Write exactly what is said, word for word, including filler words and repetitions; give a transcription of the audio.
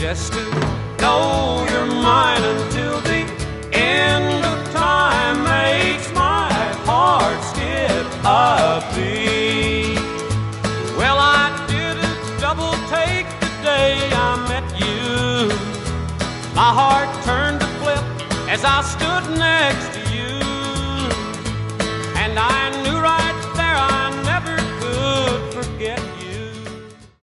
just to know you're mine until the end of time makes my heart skip a beat. Well, I didn't double take the day I met you. My heart turned to flip as I stood